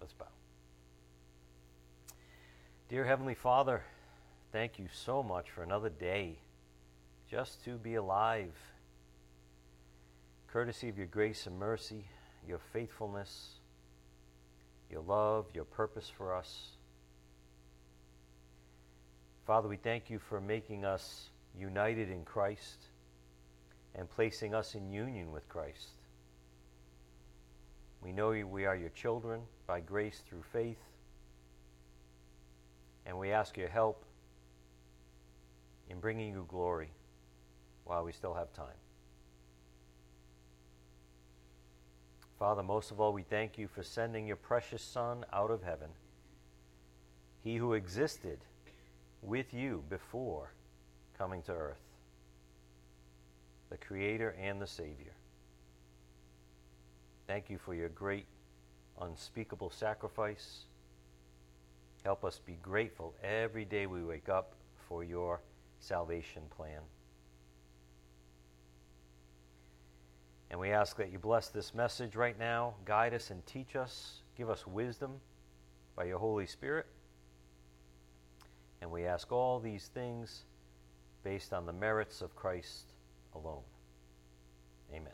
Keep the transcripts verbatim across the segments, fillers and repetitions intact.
Let's bow. Dear Heavenly Father, thank you so much for another day just to be alive. Courtesy of your grace and mercy, your faithfulness, your love, your purpose for us. Father, we thank you for making us united in Christ and placing us in union with Christ. We know we are your children by grace through faith, and we ask your help in bringing you glory while we still have time. Father, most of all, we thank you for sending your precious Son out of heaven, he who existed with you before coming to earth, the Creator and the Savior. Thank you for your great, unspeakable sacrifice. Help us be grateful every day we wake up for your salvation plan. And we ask that you bless this message right now, guide us and teach us, give us wisdom by your Holy Spirit. And we ask all these things based on the merits of Christ alone. Amen.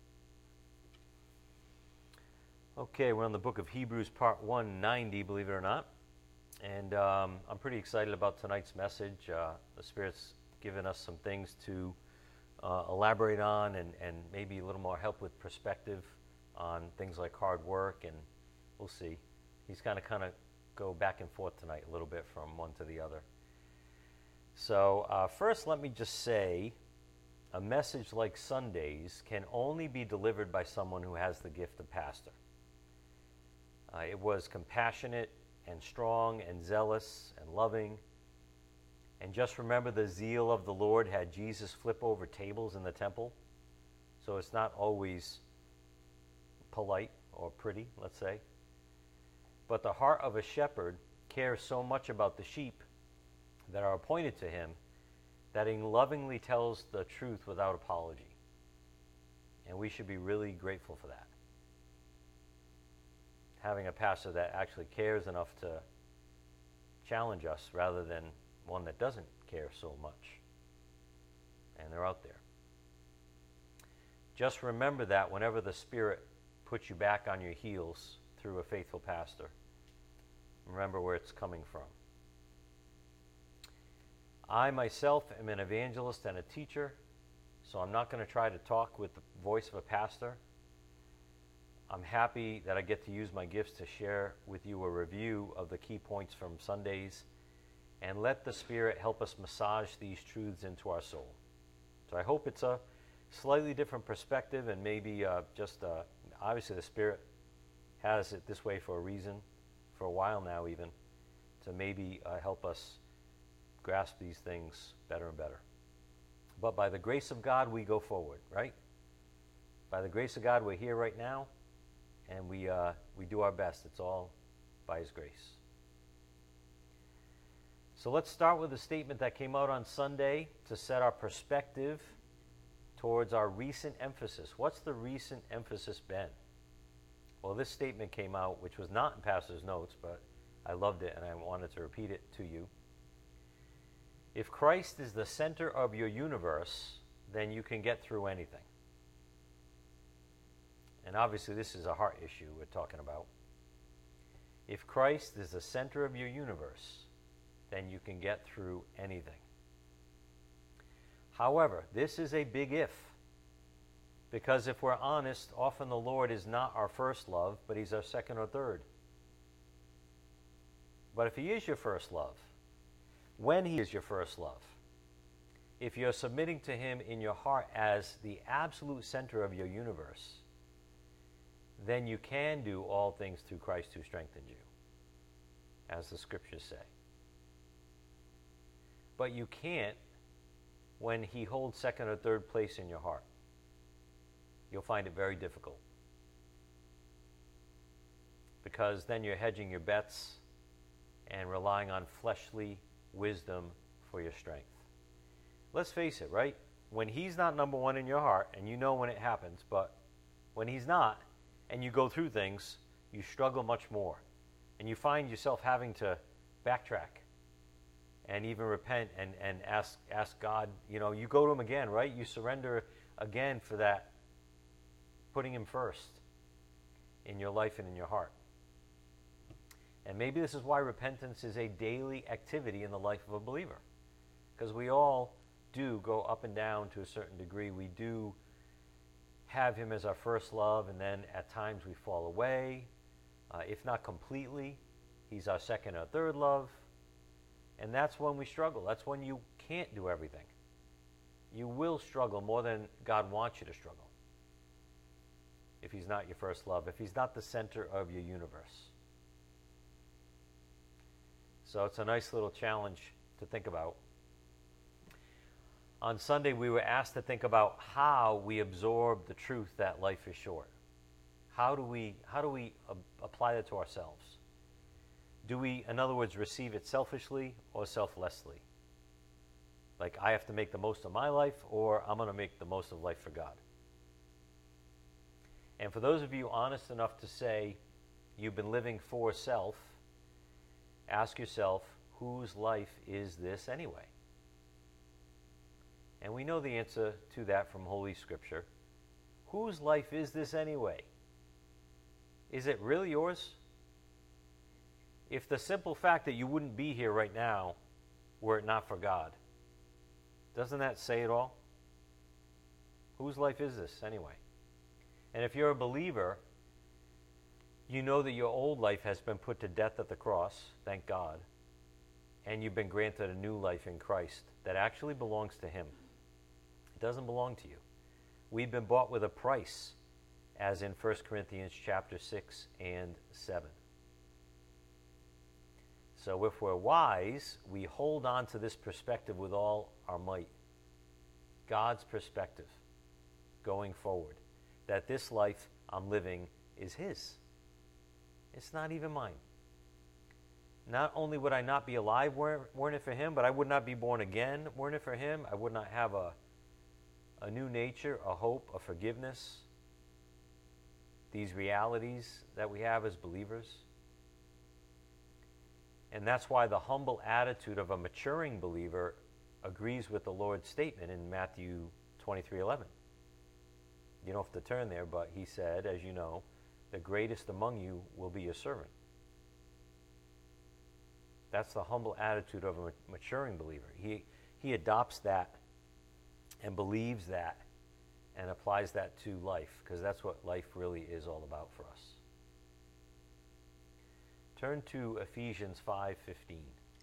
Okay, we're on the book of Hebrews, part one ninety, believe it or not. And um, I'm pretty excited about tonight's message. Uh, the Spirit's given us some things to uh, elaborate on and, and maybe a little more help with perspective on things like hard work, and we'll see. He's kind of kind of go back and forth tonight a little bit from one to the other. So uh, first, let me just say, a message like Sunday's can only be delivered by someone who has the gift of pastor. Uh, it was compassionate and strong and zealous and loving. And just remember, the zeal of the Lord had Jesus flip over tables in the temple. So it's not always polite or pretty, let's say. But the heart of a shepherd cares so much about the sheep that are appointed to him that he lovingly tells the truth without apology. And we should be really grateful for that. Having a pastor that actually cares enough to challenge us rather than one that doesn't care so much. And they're out there. Just remember that whenever the Spirit puts you back on your heels through a faithful pastor, remember where it's coming from. I myself am an evangelist and a teacher, so I'm not going to try to talk with the voice of a pastor. I'm happy that I get to use my gifts to share with you a review of the key points from Sundays, and let the Spirit help us massage these truths into our soul. So I hope it's a slightly different perspective, and maybe uh, just, uh, obviously the Spirit has it this way for a reason, for a while now even, to maybe uh, help us grasp these things better and better. But by the grace of God, we go forward, right? By the grace of God, we're here right now, and we uh, we do our best. It's all by His grace. So let's start with a statement that came out on Sunday to set our perspective towards our recent emphasis. What's the recent emphasis been? Well, this statement came out, which was not in Pastor's notes, but I loved it and I wanted to repeat it to you. If Christ is the center of your universe, then you can get through anything. And obviously this is a heart issue we're talking about. If Christ is the center of your universe, then you can get through anything. However, this is a big if. Because if we're honest, often the Lord is not our first love, but He's our second or third. But if He is your first love, when He is your first love, if you're submitting to Him in your heart as the absolute center of your universe, then you can do all things through Christ who strengthens you, as the Scriptures say. But you can't when He holds second or third place in your heart. You'll find it very difficult. Because then you're hedging your bets and relying on fleshly wisdom for your strength. Let's face it, right? When He's not number one in your heart, and you know when it happens, but when He's not, and you go through things, you struggle much more. And you find yourself having to backtrack and even repent and, and ask ask God, you know, you go to him again, right? You surrender again for that, putting him first in your life and in your heart. And maybe this is why repentance is a daily activity in the life of a believer. Because we all do go up and down to a certain degree. We do have him as our first love, and then at times we fall away. Uh, if not completely, he's our second or third love. And that's when we struggle. That's when you can't do everything. You will struggle more than God wants you to struggle. If he's not your first love, if he's not the center of your universe. So it's a nice little challenge to think about. On Sunday, we were asked to think about how we absorb the truth that life is short. How do we, how do we uh, apply that to ourselves? Do we, in other words, receive it selfishly or selflessly? Like, I have to make the most of my life, or I'm going to make the most of life for God. And for those of you honest enough to say you've been living for self, ask yourself, whose life is this anyway? And we know the answer to that from Holy Scripture. Whose life is this anyway? Is it really yours? If the simple fact that you wouldn't be here right now were it not for God, doesn't that say it all? Whose life is this anyway? And if you're a believer, you know that your old life has been put to death at the cross, thank God, and you've been granted a new life in Christ that actually belongs to him. It doesn't belong to you. We've been bought with a price, as in First Corinthians chapter six and seven. So if we're wise, we hold on to this perspective with all our might. God's perspective going forward. That this life I'm living is his. It's not even mine. Not only would I not be alive weren't it for him, but I would not be born again weren't it for him. I would not have a, a new nature, a hope, a forgiveness. These realities that we have as believers. And that's why the humble attitude of a maturing believer agrees with the Lord's statement in Matthew twenty-three eleven. You don't have to turn there, but he said, as you know, the greatest among you will be your servant. That's the humble attitude of a maturing believer. He, he adopts that and believes that and applies that to life, because that's what life really is all about for us. Turn to Ephesians five fifteen.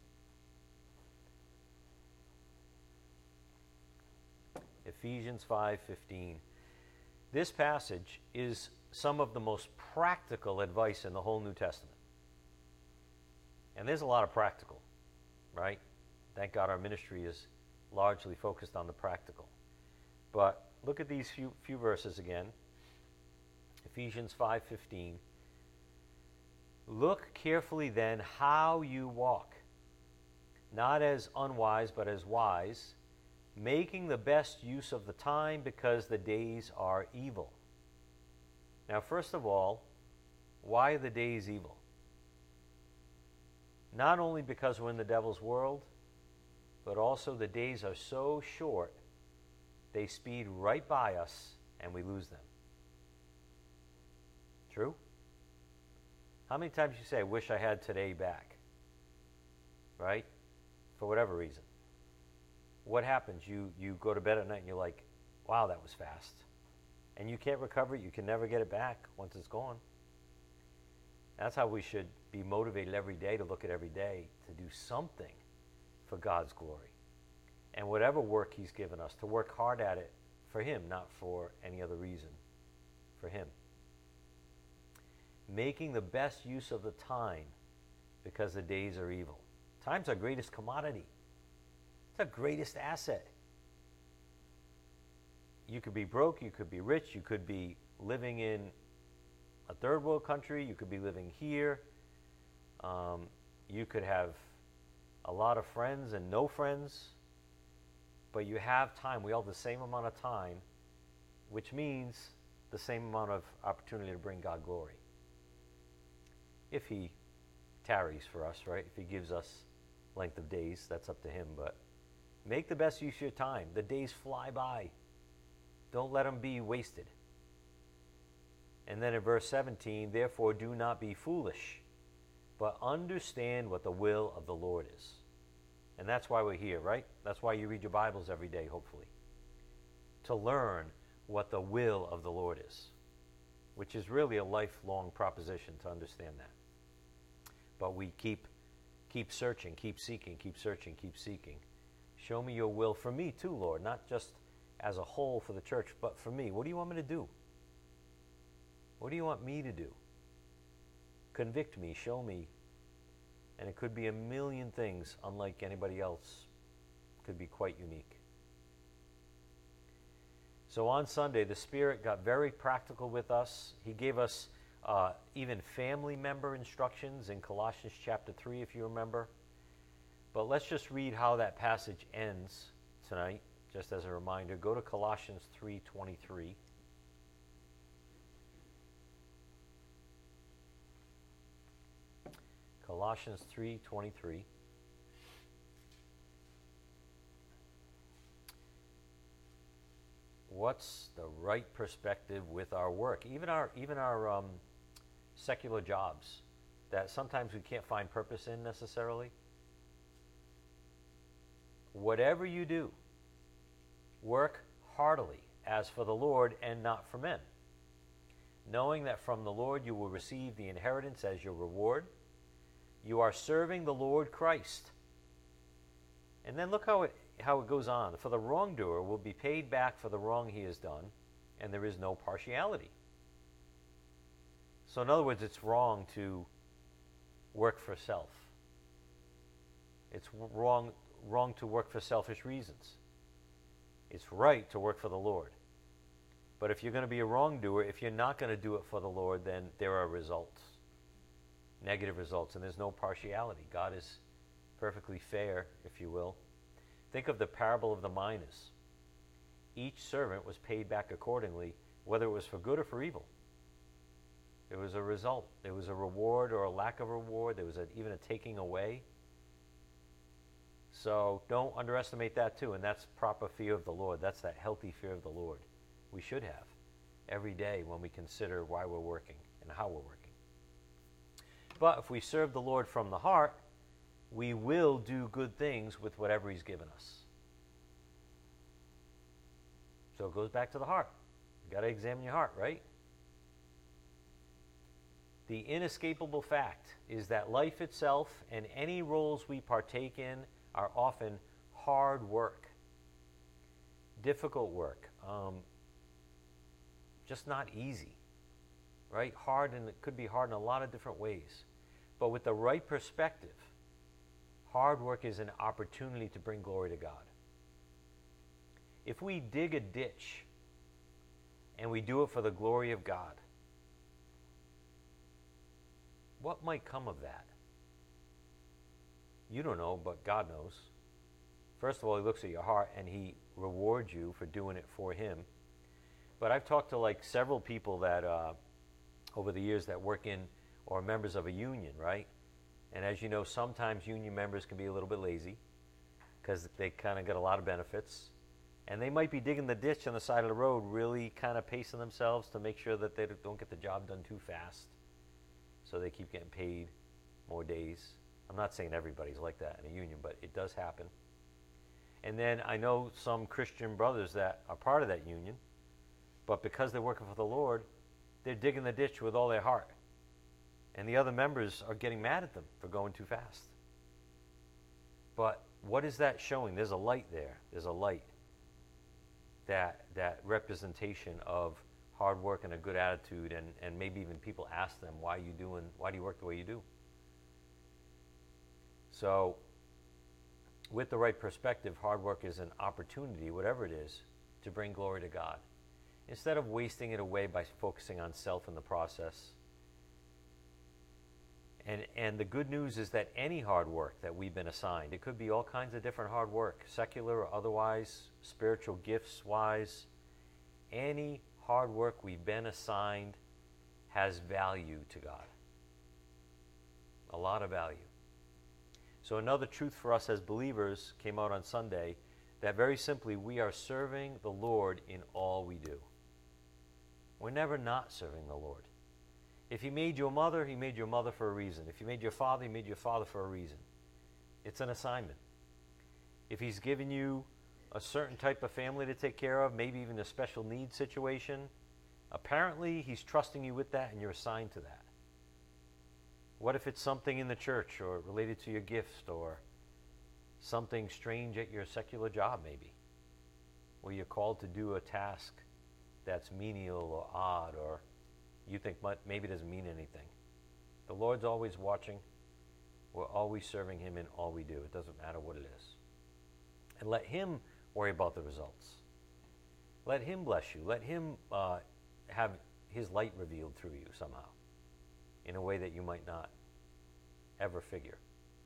Ephesians five fifteen. This passage is some of the most practical advice in the whole New Testament. And there's a lot of practical, right? Thank God our ministry is largely focused on the practical. But look at these few, few verses again. Ephesians five fifteen. Look carefully then how you walk, not as unwise but as wise, making the best use of the time because the days are evil. Now, first of all, why are the days evil? Not only because we're in the devil's world, but also the days are so short, they speed right by us and we lose them. True? How many times you say, I wish I had today back? Right? For whatever reason. What happens? You, you go to bed at night and you're like, wow, that was fast. And you can't recover it. You can never get it back once it's gone. That's how we should be motivated every day to look at every day to do something for God's glory. And whatever work he's given us, to work hard at it for him, not for any other reason, for him. Making the best use of the time because the days are evil. Time's our greatest commodity. It's our greatest asset. You could be broke, you could be rich, you could be living in a third world country, you could be living here. Um, you could have a lot of friends and no friends, but you have time. We all have the same amount of time, which means the same amount of opportunity to bring God glory. If he tarries for us, right? If he gives us length of days, that's up to him. But make the best use of your time. The days fly by. Don't let them be wasted. And then in verse seventeen, therefore do not be foolish, but understand what the will of the Lord is. And that's why we're here, right? That's why you read your Bibles every day, hopefully. To learn what the will of the Lord is, which is really a lifelong proposition to understand that. But we keep keep searching, keep seeking, keep searching, keep seeking. Show me your will for me too, Lord, not just as a whole for the church, but for me. What do you want me to do? What do you want me to do? Convict me, show me. And it could be a million things unlike anybody else. It could be quite unique. So on Sunday, the Spirit got very practical with us. He gave us uh, even family member instructions in Colossians chapter three, if you remember. But let's just read how that passage ends tonight, just as a reminder. Go to Colossians three twenty-three. Colossians three twenty-three. What's the right perspective with our work? Even our even our um, secular jobs that sometimes we can't find purpose in necessarily. Whatever you do, work heartily as for the Lord and not for men, knowing that from the Lord you will receive the inheritance as your reward. You are serving the Lord Christ. And then look how it how it goes on. For the wrongdoer will be paid back for the wrong he has done, and there is no partiality. So in other words, it's wrong to work for self. It's wrong wrong to work for selfish reasons. It's right to work for the Lord. But if you're going to be a wrongdoer, if you're not going to do it for the Lord, then there are results. Negative results, and there's no partiality. God is perfectly fair, if you will. Think of the parable of the minas. Each servant was paid back accordingly, whether it was for good or for evil. There was a result. There was a reward or a lack of reward. There was a, even a taking away. So don't underestimate that too, and that's proper fear of the Lord. That's that healthy fear of the Lord we should have every day when we consider why we're working and how we're working. But if we serve the Lord from the heart, we will do good things with whatever he's given us. So it goes back to the heart. You've got to examine your heart, right? The inescapable fact is that life itself and any roles we partake in are often hard work, difficult work, um, just not easy, right? Hard, and it could be hard in a lot of different ways. But with the right perspective, hard work is an opportunity to bring glory to God. If we dig a ditch and we do it for the glory of God, what might come of that? You don't know, but God knows. First of all, he looks at your heart and he rewards you for doing it for him. But I've talked to like several people that uh, over the years that work in or members of a union, right? And as you know, sometimes union members can be a little bit lazy because they kind of get a lot of benefits. And they might be digging the ditch on the side of the road, really kind of pacing themselves to make sure that they don't get the job done too fast. So they keep getting paid more days. I'm not saying everybody's like that in a union, but it does happen. And then I know some Christian brothers that are part of that union, but because they're working for the Lord, they're digging the ditch with all their heart. And the other members are getting mad at them for going too fast. But what is that showing? There's a light there. There's a light. That that representation of hard work and a good attitude, and, and maybe even people ask them, why are you doing, why do you work the way you do? So with the right perspective, hard work is an opportunity, whatever it is, to bring glory to God. Instead of wasting it away by focusing on self in the process. And, and the good news is that any hard work that we've been assigned, it could be all kinds of different hard work, secular or otherwise, spiritual gifts-wise, any hard work we've been assigned has value to God. A lot of value. So another truth for us as believers came out on Sunday, that very simply we are serving the Lord in all we do. We're never not serving the Lord. If he made you a mother, he made you a mother for a reason. If he made you a father, he made you a father for a reason. It's an assignment. If he's given you a certain type of family to take care of, maybe even a special needs situation, apparently he's trusting you with that and you're assigned to that. What if it's something in the church or related to your gifts or something strange at your secular job maybe, where you're called to do a task that's menial or odd or you think maybe doesn't mean anything. The Lord's always watching. We're always serving him in all we do. It doesn't matter what it is. And let him worry about the results. Let him bless you. Let him uh, have his light revealed through you somehow in a way that you might not ever figure.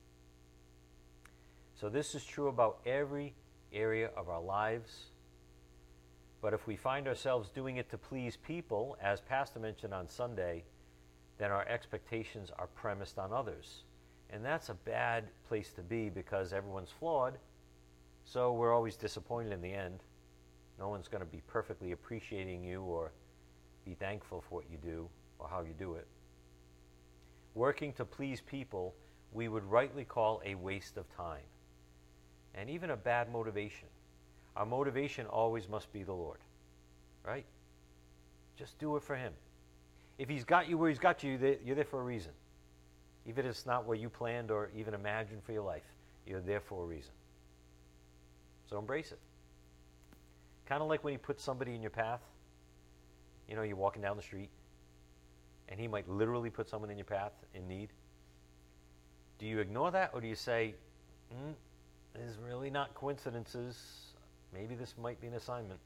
So this is true about every area of our lives. But if we find ourselves doing it to please people, as Pastor mentioned on Sunday, then our expectations are premised on others. And that's a bad place to be because everyone's flawed, so we're always disappointed in the end. No one's going to be perfectly appreciating you or be thankful for what you do or how you do it. Working to please people, we would rightly call a waste of time and even a bad motivation. Our motivation always must be the Lord, right? Just do it for him. If he's got you where he's got you, you're there for a reason. Even if it's not what you planned or even imagined for your life, you're there for a reason. So embrace it. Kind of like when he puts somebody in your path. You know, you're walking down the street, and he might literally put someone in your path in need. Do you ignore that, or do you say, mm, this is really not coincidences. Maybe this might be an assignment.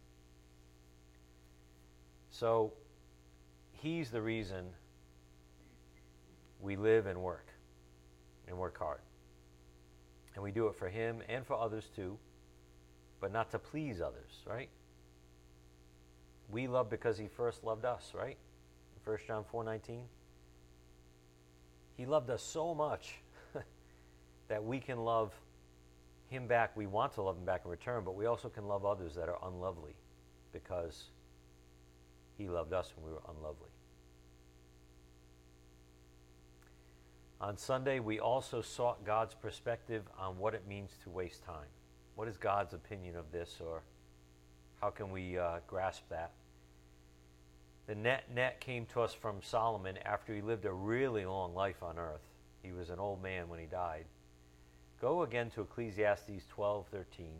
So he's the reason we live and work and work hard. And we do it for him and for others too, but not to please others, right? We love because he first loved us, right? First John four nineteen. He loved us so much that we can love him back. We want to love him back in return, but we also can love others that are unlovely because he loved us when we were unlovely. On Sunday, we also sought God's perspective on what it means to waste time. What is God's opinion of this, or how can we uh, grasp that? The net net came to us from Solomon after he lived a really long life on earth. He was an old man when he died. Go again to Ecclesiastes twelve thirteen.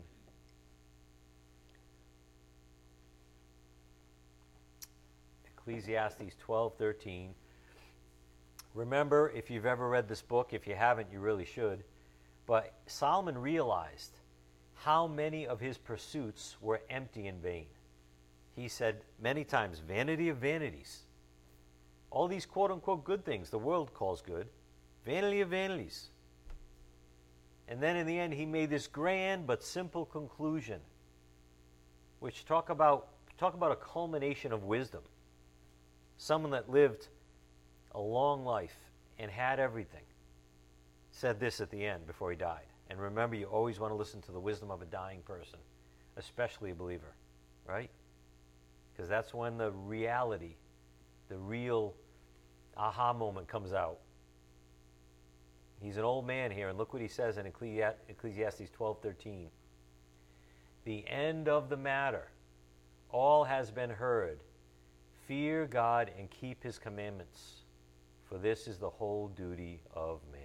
Ecclesiastes twelve thirteen. Remember, if you've ever read this book, if you haven't, you really should. But Solomon realized how many of his pursuits were empty and vain. He said many times, vanity of vanities. All these quote-unquote good things the world calls good, vanity of vanities. And then in the end, he made this grand but simple conclusion, which talk about, talk about a culmination of wisdom. Someone that lived a long life and had everything said this at the end before he died. And remember, you always want to listen to the wisdom of a dying person, especially a believer, right? Because that's when the reality, the real aha moment comes out. He's an old man here, and look what he says in Ecclesiastes twelve thirteen. The end of the matter, all has been heard. Fear God and keep his commandments, for this is the whole duty of man.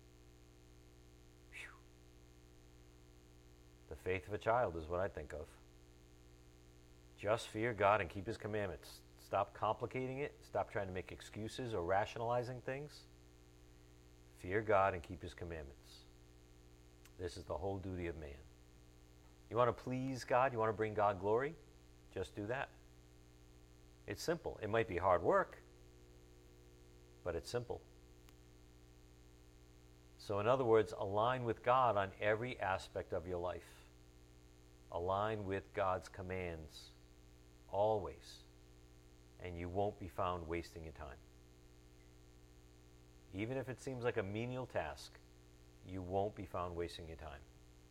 Whew. The faith of a child is what I think of. Just fear God and keep his commandments. Stop complicating it. Stop trying to make excuses or rationalizing things. Fear God and keep his commandments. This is the whole duty of man. You want to please God? You want to bring God glory? Just do that. It's simple. It might be hard work, but it's simple. So in other words, align with God on every aspect of your life. Align with God's commands always, and you won't be found wasting your time. even if it seems like a menial task, you won't be found wasting your time.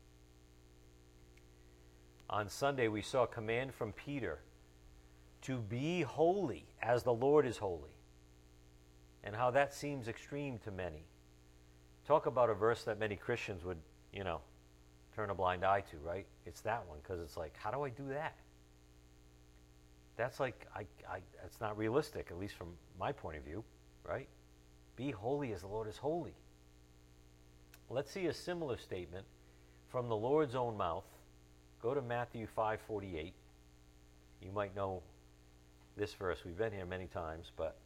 On Sunday, we saw a command from Peter to be holy as the Lord is holy, and how that seems extreme to many. Talk about a verse that many Christians would, you know, turn a blind eye to, right? It's that one, because it's like, how do I do that? That's like, I, I, that's not realistic, at least from my point of view, right? Be holy as the Lord is holy. Let's see a similar statement from the Lord's own mouth. Go to Matthew five forty-eight. You might know this verse. We've been here many times, but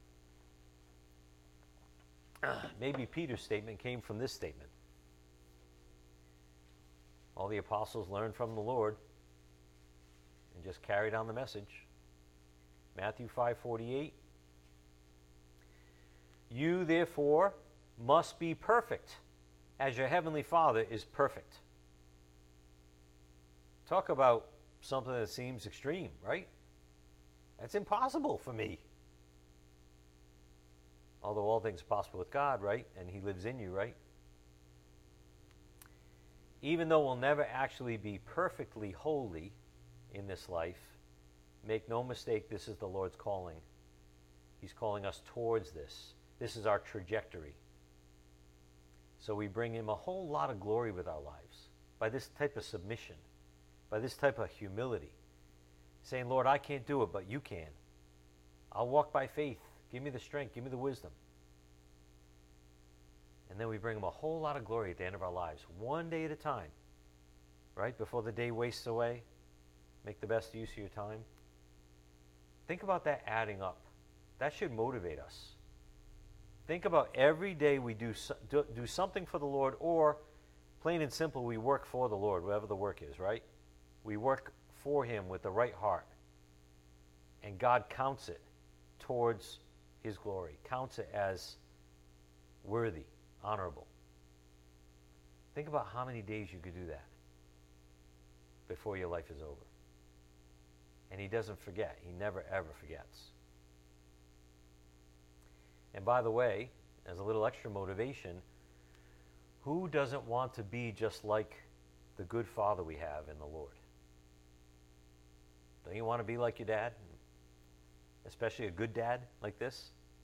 maybe Peter's statement came from this statement. All the apostles learned from the Lord and just carried on the message. Matthew five forty-eight. You therefore must be perfect, as your heavenly Father is perfect. Talk about something that seems extreme, right? That's impossible for me. Although all things are possible with God, right? And He lives in you, right? Even though we'll never actually be perfectly holy in this life, make no mistake, this is the Lord's calling. He's calling us towards this. This is our trajectory. So we bring Him a whole lot of glory with our lives by this type of submission, by this type of humility, saying, Lord, I can't do it, but you can. I'll walk by faith. Give me the strength. Give me the wisdom. And then we bring Him a whole lot of glory at the end of our lives, one day at a time, right? Before the day wastes away, make the best use of your time. Think about that adding up. That should motivate us. Think about every day we do, do, do something for the Lord, or plain and simple, we work for the Lord, whatever the work is, right? We work for Him with the right heart. And God counts it towards His glory, counts it as worthy, honorable. Think about how many days you could do that before your life is over. And He doesn't forget. He never, ever forgets. And by the way, as a little extra motivation, who doesn't want to be just like the good Father we have in the Lord? Don't you want to be like your dad? Especially a good dad like this?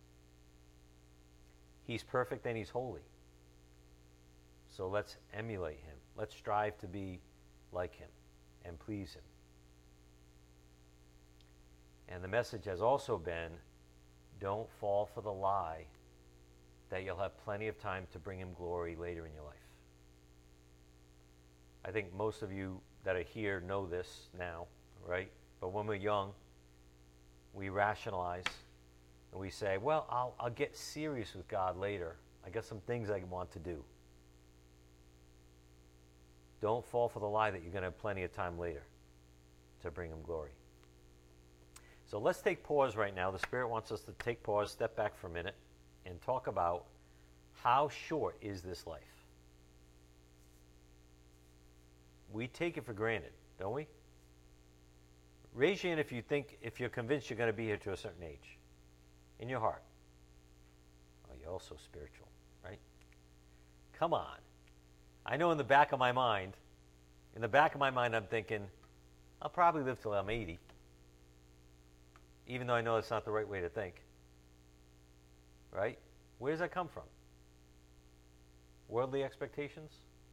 He's perfect and He's holy. So let's emulate Him. Let's strive to be like Him and please Him. And the message has also been, don't fall for the lie that you'll have plenty of time to bring Him glory later in your life. I think most of you that are here know this now, right? But when we're young, we rationalize and we say, well, I'll, I'll get serious with God later. I got some things I want to do. Don't fall for the lie that you're going to have plenty of time later to bring Him glory. So let's take pause right now. The Spirit wants us to take pause, step back for a minute, and talk about how short is this life. We take it for granted, don't we? Raise your hand if you think, if you're convinced you're going to be here to a certain age. In your heart. Oh, you're also spiritual, right? Come on. I know in the back of my mind, in the back of my mind, I'm thinking, I'll probably live till I'm eighty. Even though I know it's not the right way to think. Right? Where does that come from? Worldly expectations?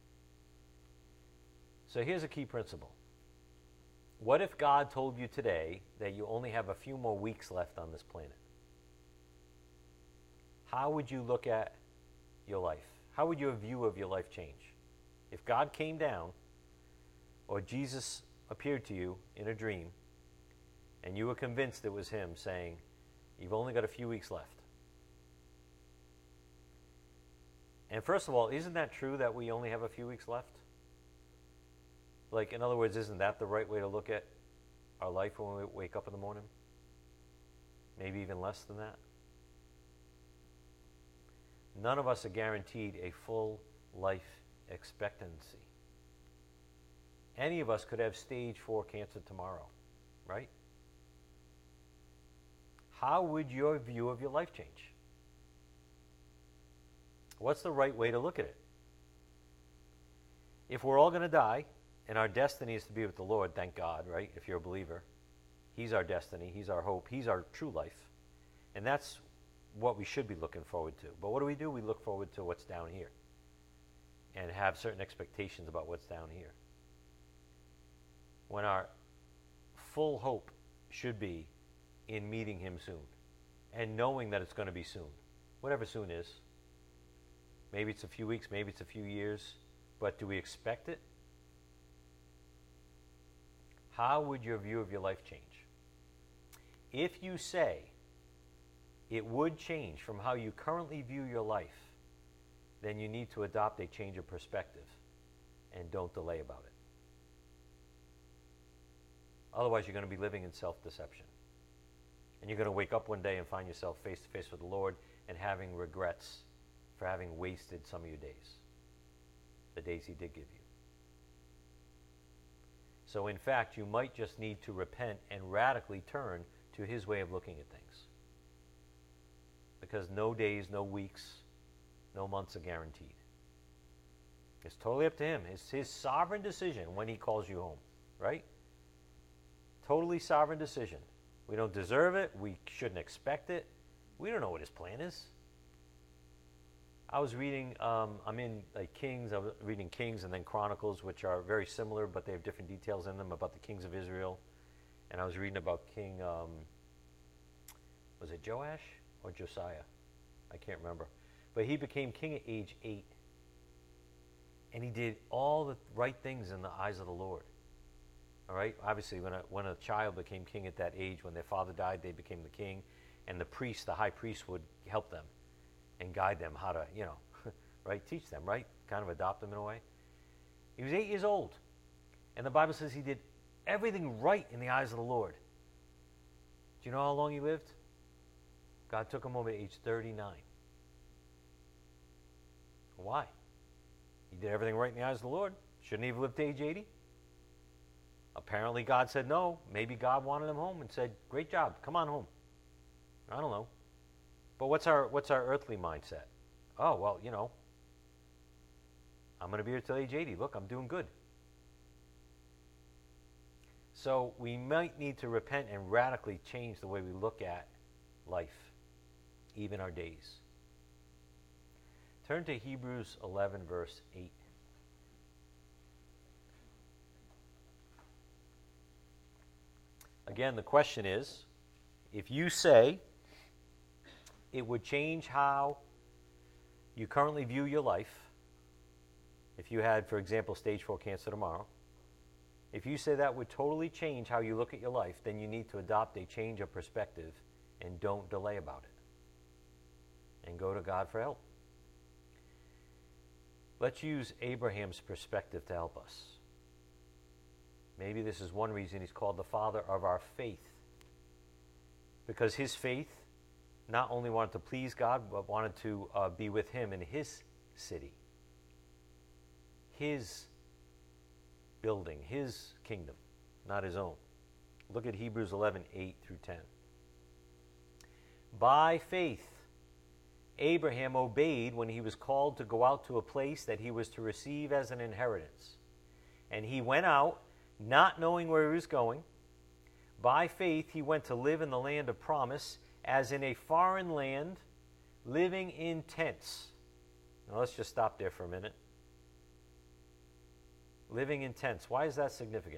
So here's a key principle. What if God told you today that you only have a few more weeks left on this planet? How would you look at your life? How would your view of your life change? If God came down, or Jesus appeared to you in a dream, and you were convinced it was Him saying, you've only got a few weeks left. And first of all, isn't that true that we only have a few weeks left? Like, in other words, isn't that the right way to look at our life when we wake up in the morning? Maybe even less than that. None of us are guaranteed a full life expectancy. Any of us could have stage four cancer tomorrow, right? How would your view of your life change? What's the right way to look at it? If we're all going to die, and our destiny is to be with the Lord, thank God, right? If you're a believer, He's our destiny, He's our hope, He's our true life. And that's what we should be looking forward to. But what do we do? We look forward to what's down here and have certain expectations about what's down here. When our full hope should be in meeting Him soon and knowing that it's going to be soon, whatever soon is. Maybe it's a few weeks, maybe it's a few years, but do we expect it? How would your view of your life change? If you say it would change from how you currently view your life, then you need to adopt a change of perspective and don't delay about it. Otherwise, you're going to be living in self-deception. And you're going to wake up one day and find yourself face to face with the Lord and having regrets for having wasted some of your days, the days He did give you. So in fact, you might just need to repent and radically turn to His way of looking at things. Because no days, no weeks, no months are guaranteed. It's totally up to Him. It's His sovereign decision when He calls you home, right? Totally sovereign decision. We don't deserve it. We shouldn't expect it. We don't know what His plan is. I was reading, um, I'm in like Kings, I was reading Kings and then Chronicles, which are very similar, but they have different details in them about the kings of Israel. And I was reading about King, um, was it Joash or Josiah? I can't remember. But he became king at age eight. And he did all the right things in the eyes of the Lord. All right? Obviously, when a, when a child became king at that age, when their father died, they became the king. And the priest, the high priest, would help them and guide them how to, you know, right? Teach them, right? Kind of adopt them in a way. He was eight years old. And the Bible says he did everything right in the eyes of the Lord. Do you know how long he lived? God took him home at age thirty-nine. Why? He did everything right in the eyes of the Lord. Shouldn't he have lived to age eighty? Apparently God said no. Maybe God wanted him home and said, great job, come on home. I don't know. But what's our what's our earthly mindset? Oh, well, you know, I'm going to be here till age eighty. Look, I'm doing good. So we might need to repent and radically change the way we look at life, even our days. Turn to Hebrews eleven, verse eight. Again, the question is, if you say it would change how you currently view your life, if you had, for example, stage four cancer tomorrow, if you say that would totally change how you look at your life, then you need to adopt a change of perspective and don't delay about it. And go to God for help. Let's use Abraham's perspective to help us. Maybe this is one reason he's called the father of our faith. Because his faith not only wanted to please God, but wanted to uh, be with Him in His city, His building, His kingdom, not his own. Look at Hebrews eleven, eight through ten. By faith, Abraham obeyed when he was called to go out to a place that he was to receive as an inheritance. And he went out, not knowing where he was going. By faith, he went to live in the land of promise, as in a foreign land, living in tents. Now let's just stop there for a minute. Living in tents. Why is that significant?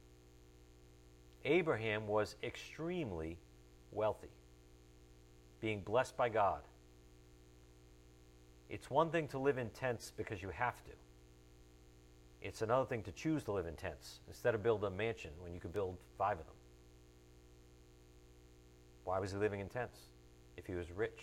Abraham was extremely wealthy, being blessed by God. It's one thing to live in tents because you have to. It's another thing to choose to live in tents instead of build a mansion when you could build five of them. Why was he living in tents if he was rich?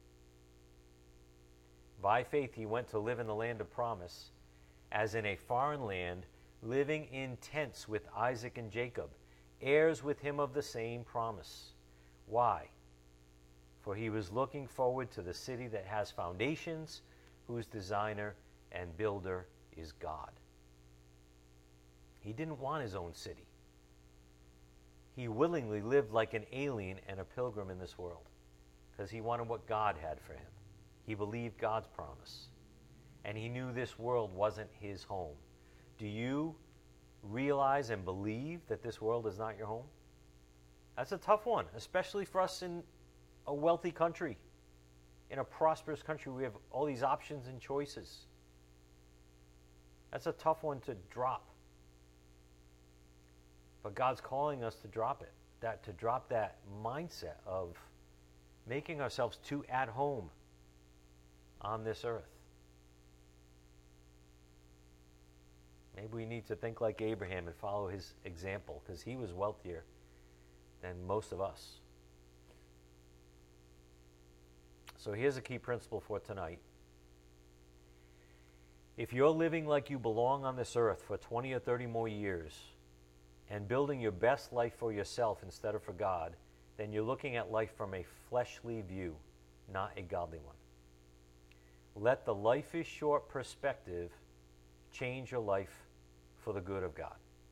By faith, he went to live in the land of promise, as in a foreign land, living in tents with Isaac and Jacob, heirs with him of the same promise. Why? For he was looking forward to the city that has foundations, whose designer and builder is God. He didn't want his own city. He willingly lived like an alien and a pilgrim in this world because he wanted what God had for him. He believed God's promise. And he knew this world wasn't his home. Do you realize and believe that this world is not your home? That's a tough one, especially for us in a wealthy country. In a prosperous country, we have all these options and choices. That's a tough one to drop. But God's calling us to drop it, that to drop that mindset of making ourselves too at home on this earth. Maybe we need to think like Abraham and follow his example, because he was wealthier than most of us. So here's a key principle for tonight. If you're living like you belong on this earth for twenty or thirty more years and building your best life for yourself instead of for God, then you're looking at life from a fleshly view, not a godly one. Let the life is short perspective change your life for the good of God.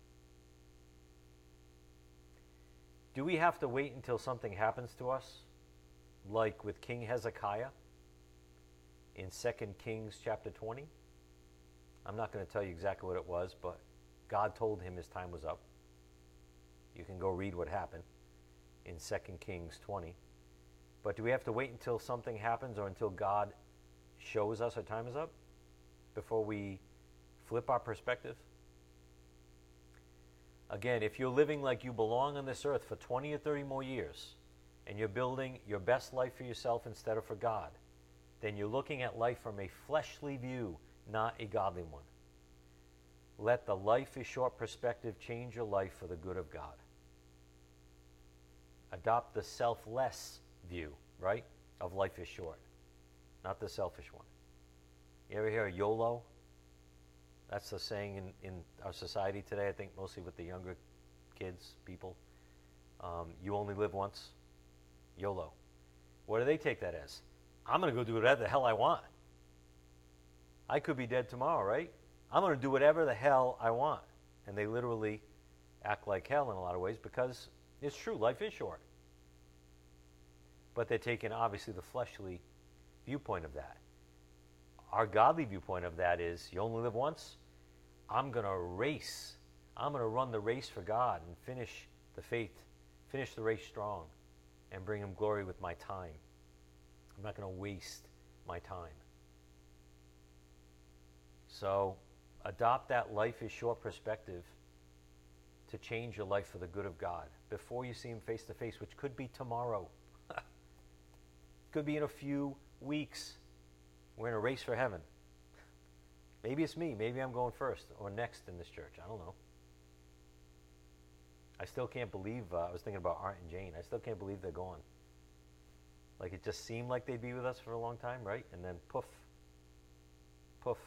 Do we have to wait until something happens to us, like with King Hezekiah in Second Kings chapter twenty? I'm not going to tell you exactly what it was, but God told him his time was up. You can go read what happened in Second Kings twenty. But do we have to wait until something happens or until God shows us our time is up before we flip our perspective? Again, if you're living like you belong on this earth for twenty or thirty more years and you're building your best life for yourself instead of for God, then you're looking at life from a fleshly view, not a godly one. Let the life is short perspective change your life for the good of God. Adopt the selfless view, right, of life is short, not the selfish one. You ever hear of YOLO? That's the saying in, in our society today, I think mostly with the younger kids, people. Um, you only live once. YOLO. What do they take that as? I'm going to go do whatever the hell I want. I could be dead tomorrow, right? I'm going to do whatever the hell I want. And they literally act like hell in a lot of ways because it's true, life is short. But they're taking, obviously, the fleshly viewpoint of that. Our godly viewpoint of that is, you only live once. I'm going to race. I'm going to run the race for God and finish the faith, finish the race strong, and bring him glory with my time. I'm not going to waste my time. So adopt that life is short perspective to change your life for the good of God before you see him face to face, which could be tomorrow. Could be in a few weeks. We're in a race for heaven. Maybe it's me. Maybe I'm going first or next in this church. I don't know. I still can't believe, uh, I was thinking about Art and Jane. I still can't believe they're gone. Like, it just seemed like they'd be with us for a long time, right? And then poof, poof.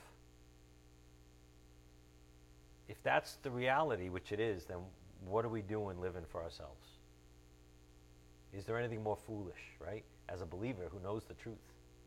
If that's the reality, which it is, then what are we doing living for ourselves? Is there anything more foolish, right? As a believer who knows the truth.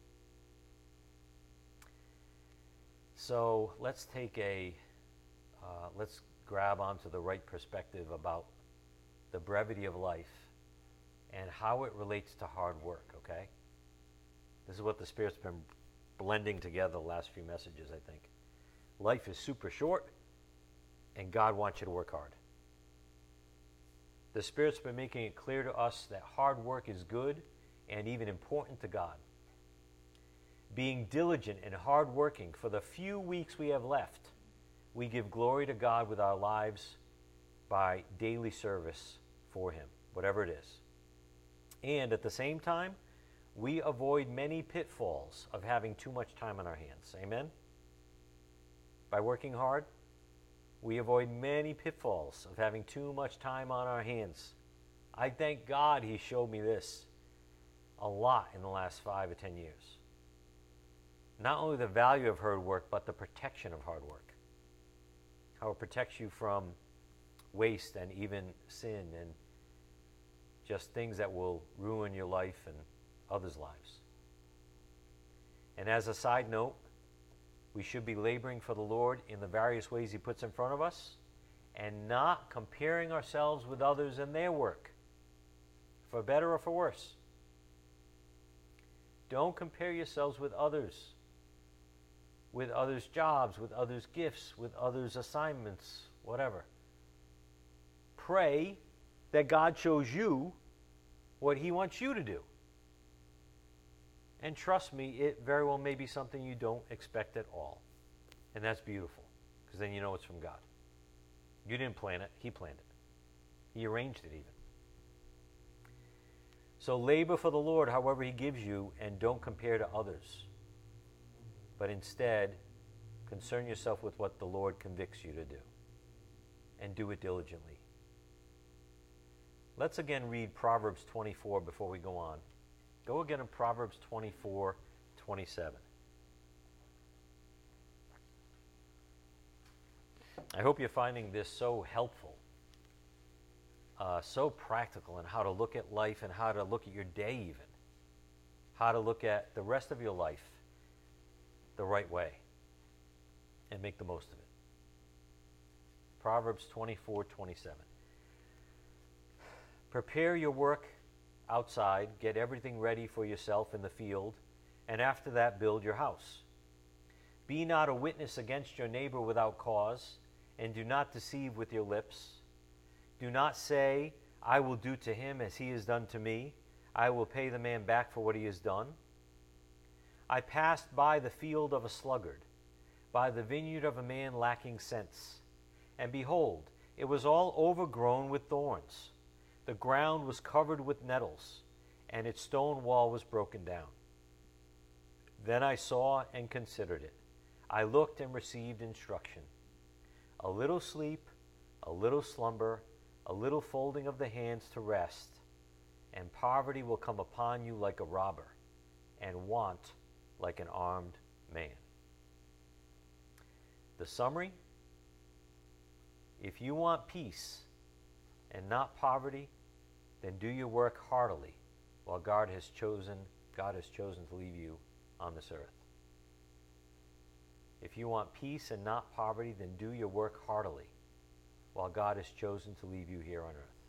So let's take a, uh, let's grab onto the right perspective about the brevity of life and how it relates to hard work, okay? This is what the Spirit's been blending together the last few messages, I think. Life is super short, and God wants you to work hard. The Spirit's been making it clear to us that hard work is good and even important to God. Being diligent and hardworking for the few weeks we have left, we give glory to God with our lives by daily service for him, whatever it is. And at the same time, we avoid many pitfalls of having too much time on our hands. Amen? By working hard, we avoid many pitfalls of having too much time on our hands. I thank God he showed me this a lot in the last five or ten years. Not only the value of hard work, but the protection of hard work. How it protects you from waste and even sin and just things that will ruin your life and others' lives. And as a side note, we should be laboring for the Lord in the various ways he puts in front of us and not comparing ourselves with others and their work, for better or for worse. Don't compare yourselves with others, with others' jobs, with others' gifts, with others' assignments, whatever. Pray that God shows you what he wants you to do. And trust me, it very well may be something you don't expect at all. And that's beautiful, because then you know it's from God. You didn't plan it, he planned it. He arranged it even. So labor for the Lord however he gives you, and don't compare to others. But instead, concern yourself with what the Lord convicts you to do. And do it diligently. Let's again read Proverbs twenty-four before we go on. Go again in Proverbs twenty-four, twenty-seven. I hope you're finding this so helpful, uh, so practical in how to look at life and how to look at your day even, how to look at the rest of your life the right way and make the most of it. Proverbs twenty-four, twenty-seven. Prepare your work outside, get everything ready for yourself in the field, and after that build your house. Be not a witness against your neighbor without cause, and do not deceive with your lips. Do not say, I will do to him as he has done to me. I will pay the man back for what he has done. I passed by the field of a sluggard, by the vineyard of a man lacking sense. And behold, it was all overgrown with thorns. The ground was covered with nettles, and its stone wall was broken down. Then I saw and considered it. I looked and received instruction. A little sleep, a little slumber, a little folding of the hands to rest, and poverty will come upon you like a robber, and want like an armed man. The summary: if you want peace and not poverty, then do your work heartily while God has chosen, God has chosen to leave you on this earth. If you want peace and not poverty, then do your work heartily while God has chosen to leave you here on earth.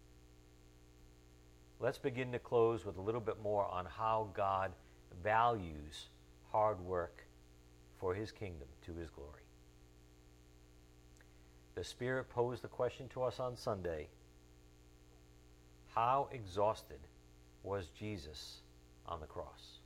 Let's begin to close with a little bit more on how God values hard work for his kingdom to his glory. The Spirit posed the question to us on Sunday: how exhausted was Jesus on the cross?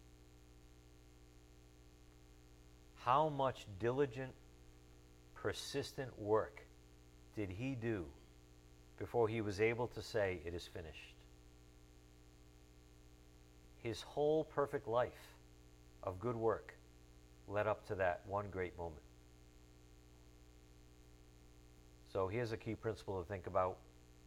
How much diligent, persistent work did he do before he was able to say, it is finished? His whole perfect life of good work led up to that one great moment. So here's a key principle to think about.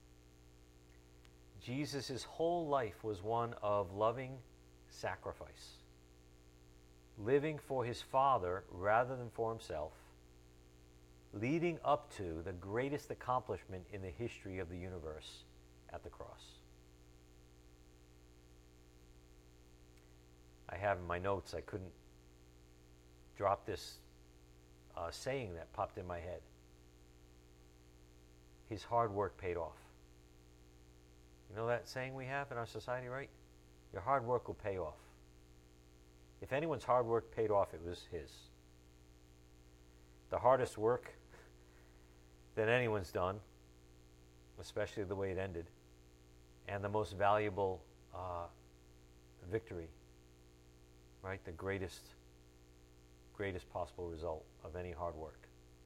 Jesus' whole life was one of loving sacrifice, living for his Father rather than for himself, leading up to the greatest accomplishment in the history of the universe at the cross. I have in my notes, I couldn't drop this uh, saying that popped in my head. His hard work paid off. You know that saying we have in our society, right? Your hard work will pay off. If anyone's hard work paid off, it was his. The hardest work that anyone's done, especially the way it ended, and the most valuable uh, victory, right? The greatest, greatest possible result of any hard work.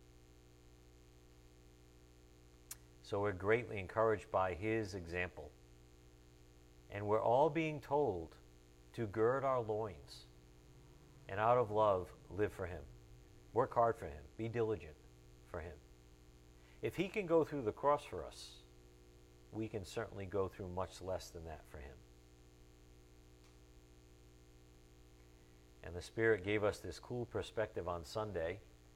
So we're greatly encouraged by his example. And we're all being told to gird our loins and out of love live for him. Work hard for him. Be diligent for him. If he can go through the cross for us, we can certainly go through much less than that for him. And the Spirit gave us this cool perspective on Sunday.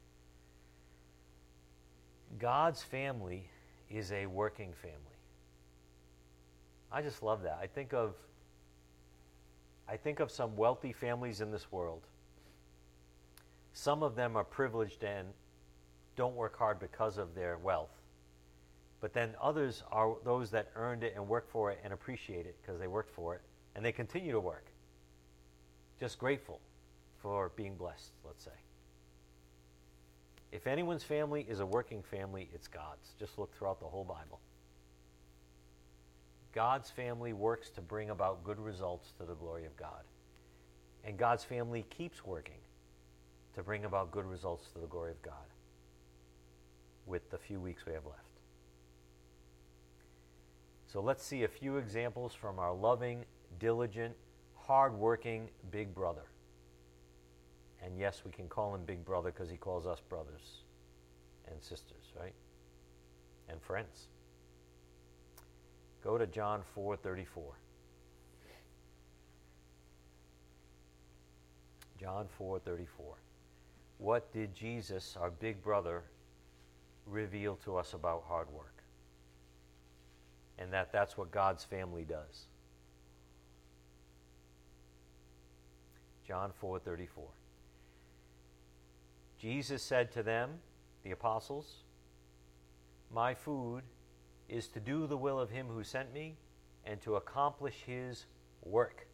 God's family is a working family. I just love that. I think of I think of some wealthy families in this world. Some of them are privileged and don't work hard because of their wealth. But then others are those that earned it and work for it and appreciate it because they worked for it, and they continue to work. just grateful for being blessed, let's say. If anyone's family is a working family, it's God's. Just look throughout the whole Bible. God's family works to bring about good results to the glory of God. And God's family keeps working to bring about good results to the glory of God with the few weeks we have left. So let's see a few examples from our loving, diligent, hard-working big brother. And yes, we can call him Big Brother because he calls us brothers and sisters, right? And friends. Go to John four thirty-four. John four thirty-four. What did Jesus, our big brother, reveal to us about hard work? And that that's what God's family does. John four thirty-four. Jesus said to them, the apostles, "My food is to do the will of him who sent me and to accomplish his work."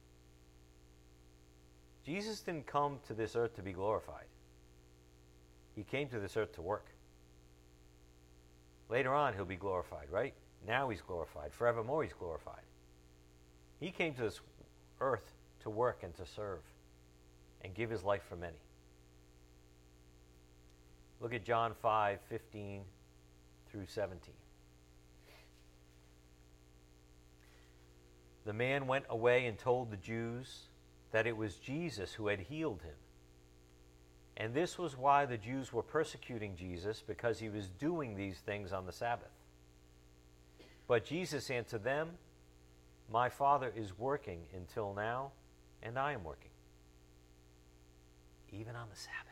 Jesus didn't come to this earth to be glorified. He came to this earth to work. Later on, he'll be glorified, right? Now he's glorified. Forevermore, he's glorified. He came to this earth to work and to serve and give his life for many. Look at John five fifteen through seventeen. The man went away and told the Jews that it was Jesus who had healed him. And this was why the Jews were persecuting Jesus, because he was doing these things on the Sabbath. But Jesus answered them, "My Father is working until now, and I am working." Even on the Sabbath.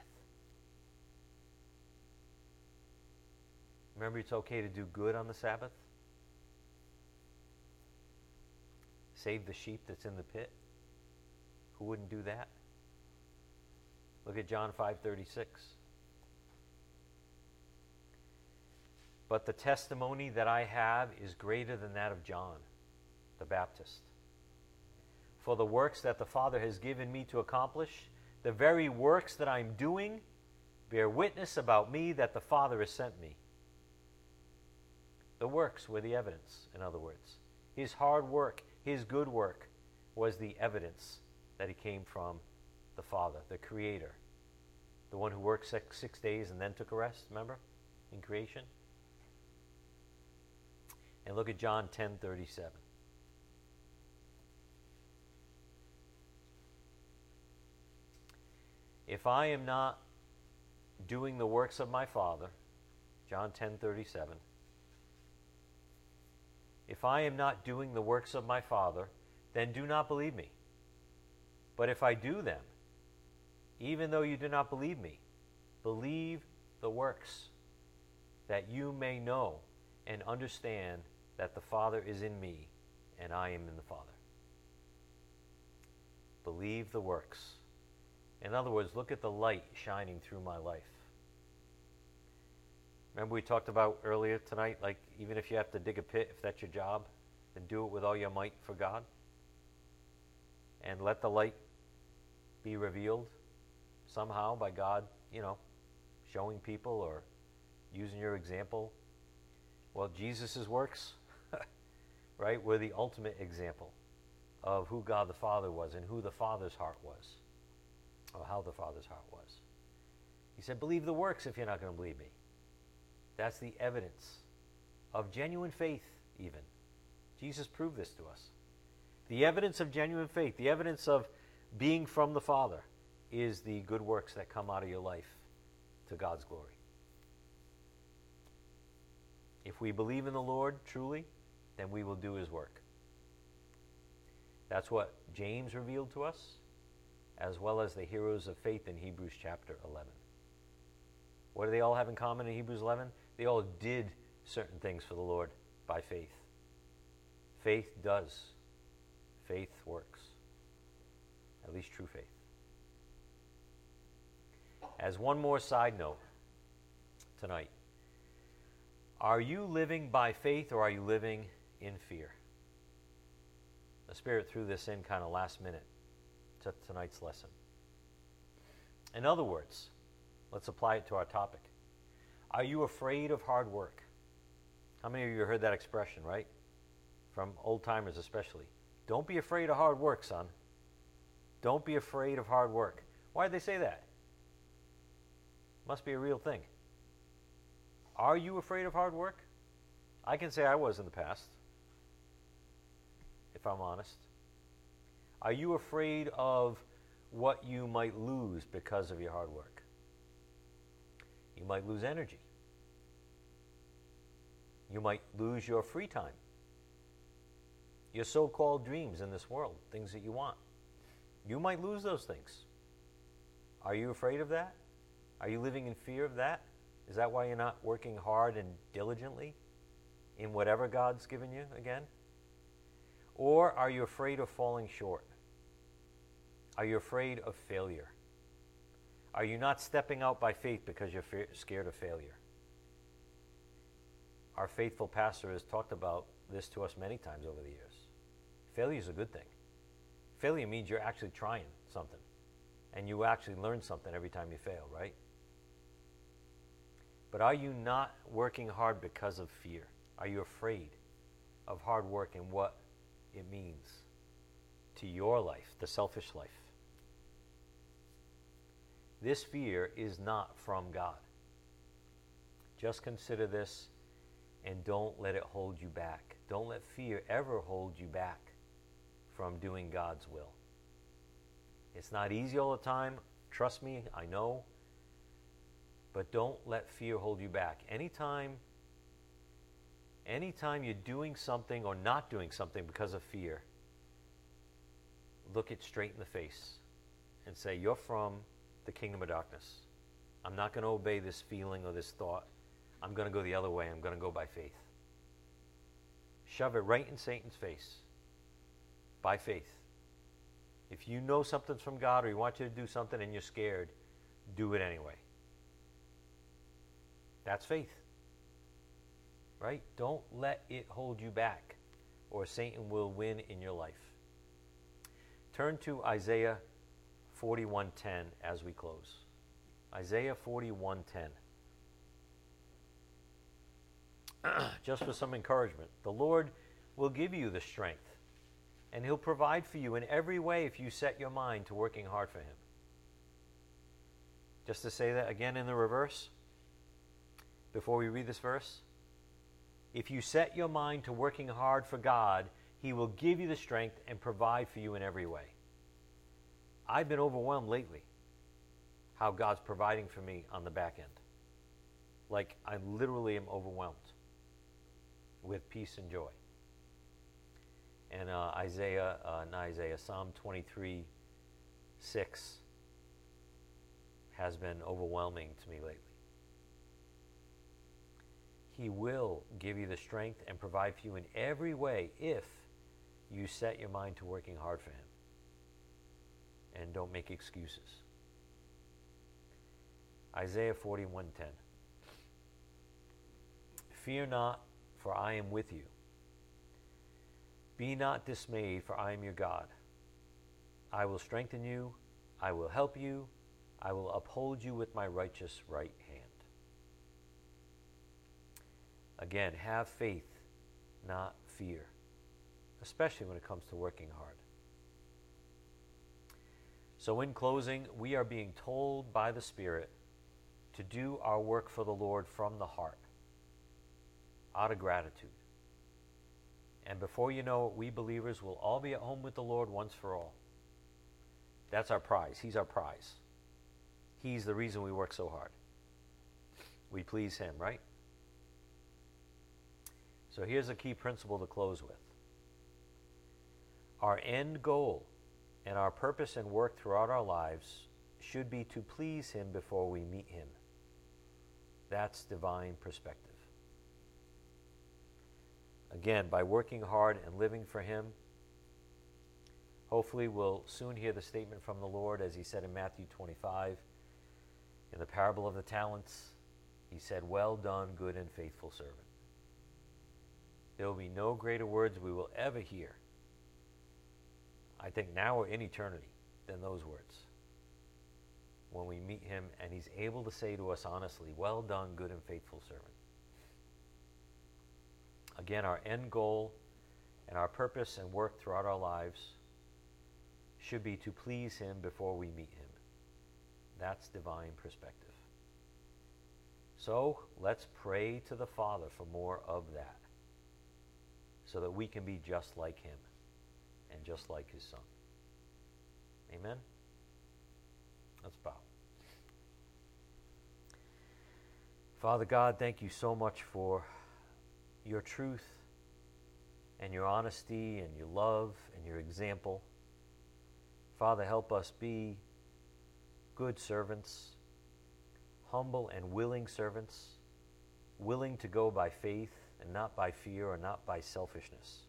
Remember, it's okay to do good on the Sabbath? Save the sheep that's in the pit. Who wouldn't do that? Look at John five thirty-six. But the testimony that I have is greater than that of John the Baptist. For the works that the Father has given me to accomplish, the very works that I'm doing, bear witness about me that the Father has sent me. The works were the evidence, in other words. His hard work, his good work, was the evidence that he came from the Father, the Creator. The one who worked six, six days and then took a rest, remember, in creation? And look at John ten thirty-seven. If I am not doing the works of my Father, John ten thirty-seven, if I am not doing the works of my Father, then do not believe me. But if I do them, even though you do not believe me, believe the works, that you may know and understand that the Father is in me and I am in the Father. Believe the works. In other words, look at the light shining through my life. Remember we talked about earlier tonight, like even if you have to dig a pit, if that's your job, then do it with all your might for God. And let the light be revealed somehow by God, you know, showing people or using your example. Well, Jesus' works, right, were the ultimate example of who God the Father was and who the Father's heart was, or how the Father's heart was. He said, believe the works if you're not going to believe me. That's the evidence of genuine faith, even. Jesus proved this to us. The evidence of genuine faith, the evidence of being from the Father, is the good works that come out of your life to God's glory. If we believe in the Lord truly, then we will do his work. That's what James revealed to us, as well as the heroes of faith in Hebrews chapter eleven. What do they all have in common in Hebrews eleven? They all did certain things for the Lord by faith. Faith does. Faith works. At least true faith. As one more side note tonight, are you living by faith or are you living in fear? The Spirit threw this in kind of last minute. to tonight's lesson. In other words, let's apply it to our topic. Are you afraid of hard work? How many of you heard that expression, right? From old timers especially. Don't be afraid of hard work, son. Don't be afraid of hard work. Why did they say that? Must be a real thing. Are you afraid of hard work? I can say I was in the past, if I'm honest. Are you afraid of what you might lose because of your hard work? You might lose energy. You might lose your free time. Your so-called dreams in this world, things that you want. You might lose those things. Are you afraid of that? Are you living in fear of that? Is that why you're not working hard and diligently in whatever God's given you again? Or are you afraid of falling short? Are you afraid of failure? Are you not stepping out by faith because you're fe- scared of failure? Our faithful pastor has talked about this to us many times over the years. Failure is a good thing. Failure means you're actually trying something, and you actually learn something every time you fail, right? But are you not working hard because of fear? Are you afraid of hard work and what it means to your life, the selfish life? This fear is not from God. Just consider this and don't let it hold you back. Don't let fear ever hold you back from doing God's will. It's not easy all the time. Trust me, I know. But don't let fear hold you back. Anytime, anytime you're doing something or not doing something because of fear, look it straight in the face and say, you're from the kingdom of darkness. I'm not going to obey this feeling or this thought. I'm going to go the other way. I'm going to go by faith. Shove it right in Satan's face. By faith. If you know something's from God or he wants you to do something and you're scared, do it anyway. That's faith. Right? Don't let it hold you back or Satan will win in your life. Turn to Isaiah forty-one ten as we close. Isaiah forty-one ten. Just for some encouragement. The Lord will give you the strength, and he'll provide for you in every way if you set your mind to working hard for him. Just to say that again in the reverse, before we read this verse. If you set your mind to working hard for God, he will give you the strength and provide for you in every way. I've been overwhelmed lately how God's providing for me on the back end. Like I literally am overwhelmed with peace and joy. And uh, Isaiah, uh, not Isaiah, Psalm twenty-three six has been overwhelming to me lately. He will give you the strength and provide for you in every way if you set your mind to working hard for him and don't make excuses. Isaiah forty-one ten. Fear not, for I am with you. Be not dismayed, for I am your God. I will strengthen you. I will help you. I will uphold you with my righteous right hand. Again, have faith, not fear, especially when it comes to working hard. So in closing, we are being told by the Spirit to do our work for the Lord from the heart, out of gratitude. And before you know it, we believers will all be at home with the Lord once for all. That's our prize. He's our prize. He's the reason we work so hard. We please him, right? So here's a key principle to close with. Our end goal and our purpose and work throughout our lives should be to please him before we meet him. That's divine perspective. Again, by working hard and living for him, hopefully we'll soon hear the statement from the Lord as he said in Matthew twenty-five, in the parable of the talents, he said, well done, good and faithful servant. There will be no greater words we will ever hear, I think now or in eternity, than those words. When we meet him and he's able to say to us honestly, well done, good and faithful servant. Again, our end goal and our purpose and work throughout our lives should be to please him before we meet him. That's divine perspective. So let's pray to the Father for more of that, so that we can be just like him and just like his Son. Amen? Let's bow. Father God, thank you so much for your truth and your honesty and your love and your example. Father, help us be good servants, humble and willing servants, willing to go by faith and not by fear or not by selfishness.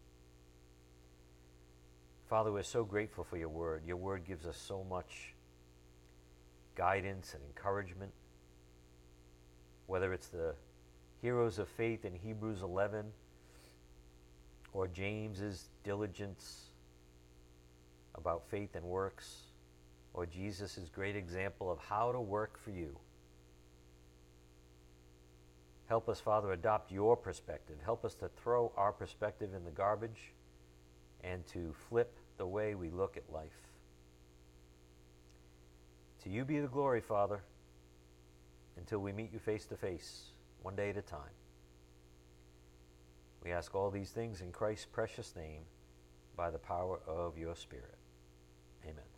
Father, we're so grateful for your word. Your word gives us so much guidance and encouragement, whether it's the heroes of faith in Hebrews eleven or James's diligence about faith and works, or Jesus' great example of how to work for you. Help us, Father, adopt your perspective. Help us to throw our perspective in the garbage and to flip the way we look at life. To you be the glory, Father, until we meet you face to face, one day at a time. We ask all these things in Christ's precious name by the power of your Spirit. Amen.